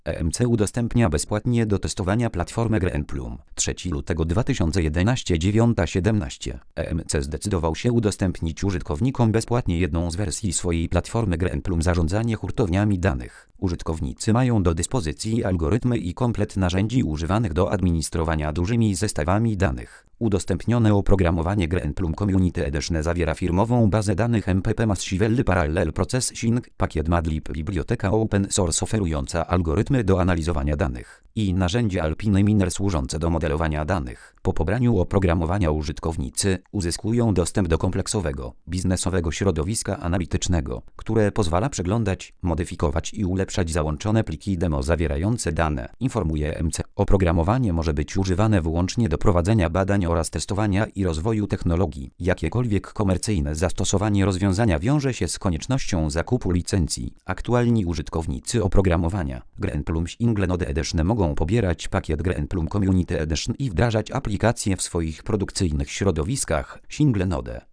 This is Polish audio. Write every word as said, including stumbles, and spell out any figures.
E M C udostępnia bezpłatnie do testowania platformę GreenPlum. trzeciego lutego dwa tysiące jedenastego dziewiąta siedemnaście. E M C zdecydował się udostępnić użytkownikom bezpłatnie jedną z wersji swojej platformy GreenPlum zarządzanie hurtowniami danych. Użytkownicy mają do dyspozycji algorytmy i komplet narzędzi używanych do administrowania dużymi zestawami danych. Udostępnione oprogramowanie GreenPlum Community Edition zawiera firmową bazę danych M P P Massively Parallel Processing, pakiet Madlib, biblioteka open source oferująca algorytmy do analizowania danych i narzędzie Alpine Miner służące do modelowania danych. Po pobraniu oprogramowania użytkownicy uzyskują dostęp do kompleksowego, biznesowego środowiska analitycznego, które pozwala przeglądać, modyfikować i ulepszać załączone pliki demo zawierające dane, informuje M C. Oprogramowanie może być używane wyłącznie do prowadzenia badań oraz testowania i rozwoju technologii. Jakiekolwiek komercyjne zastosowanie rozwiązania wiąże się z koniecznością zakupu licencji. Aktualni użytkownicy oprogramowania GreenPlum Single Node Edition mogą pobierać pakiet GreenPlum Community Edition i wdrażać aplikacje w swoich produkcyjnych środowiskach Single Node.